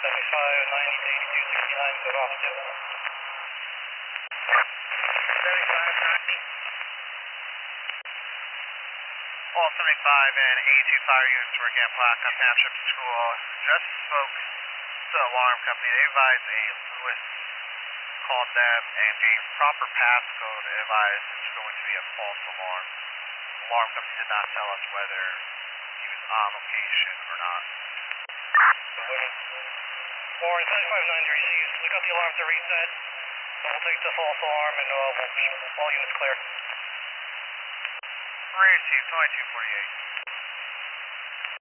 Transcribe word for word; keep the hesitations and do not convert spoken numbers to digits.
seventy-five ninety to eighty-two sixty-nine, code off two. seventy-five ninety. All seventy-five and eighty-two fire units working at Plaquemine Township School. Just spoke to the alarm company. They advised a Lewis called them and gave proper passcode and advised it's going to be a false alarm. The alarm company did not tell us whether he was on location or not. Warren, seventy-five ninety received. We got the alarm to reset, so we'll take the false alarm and uh, we'll, all units clear. Received twenty-two forty-eight.